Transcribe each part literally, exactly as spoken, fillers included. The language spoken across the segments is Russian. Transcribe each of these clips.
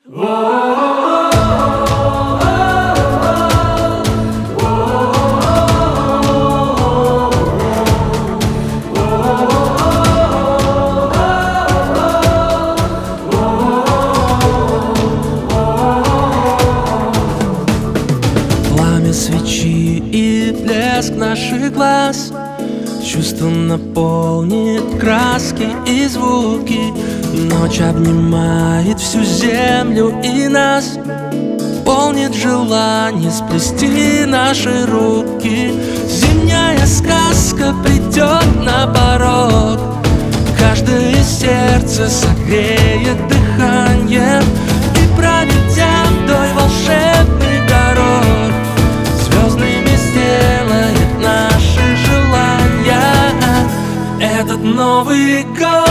Пламя свечи и блеск наших глаз чувством наполнит краски и звуки. Ночь обнимает всю землю и нас полнит желание сплести наши руки. Зимняя сказка придет на порог, каждое сердце согреет дыханием и проведя вдоль волшебных дорог звездными сделает наши желания. Этот Новый год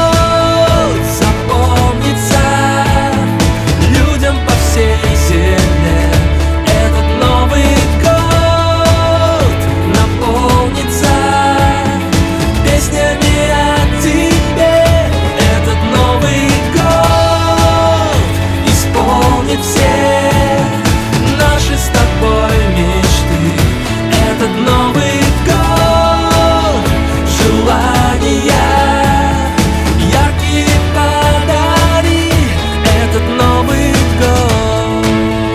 запомнится людям по всей земле. Этот Новый год наполнится песнями о тебе. Этот Новый год исполнит все наши с тобой мечты. Этот Новый год желания яркие подари. Этот Новый год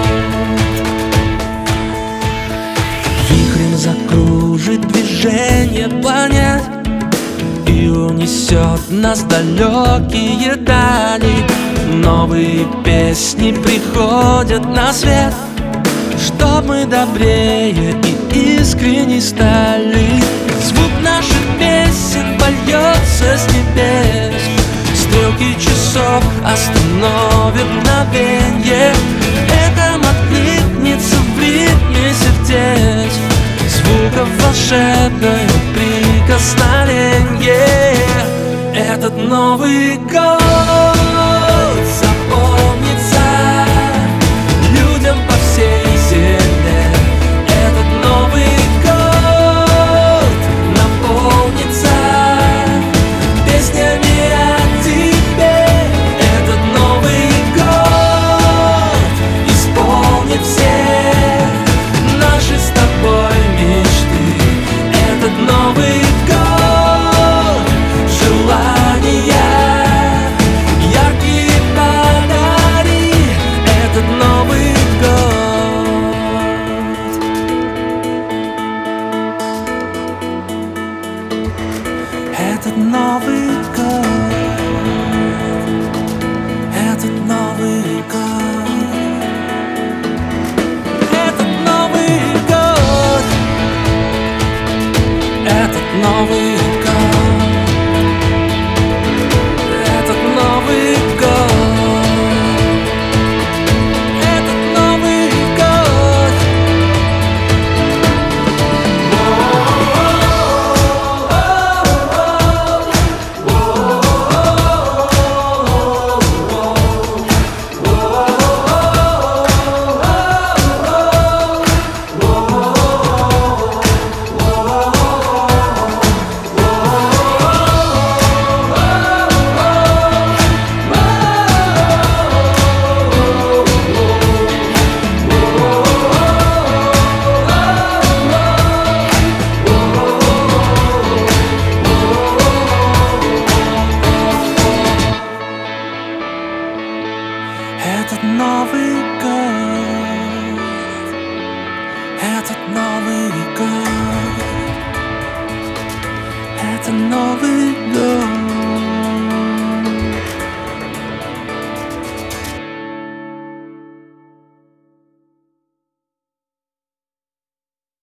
вихрем закружит движение планет и унесет нас в далекие дали. Новые песни приходят на свет, чтоб мы добрее и искренне стали. Звук наших песен польется с небес, стрелки часов остановят мгновенье. Эхом откликнется в ритме сердец звуков волшебное прикосновенье. Этот Новый год запомнится людям по всей земле. Этот Новый год наполнится песнями о тебе. Этот Новый год исполнит все наши с тобой мечты. Этот Новый год желания яркие подари. Этот Новый год. Этот Новый год. Этот Новый год. Этот Новый год. Этот Новый год. Этот Новый год. Этот Новый год. Этот Новый год. Этот Новый год. Это Новый год.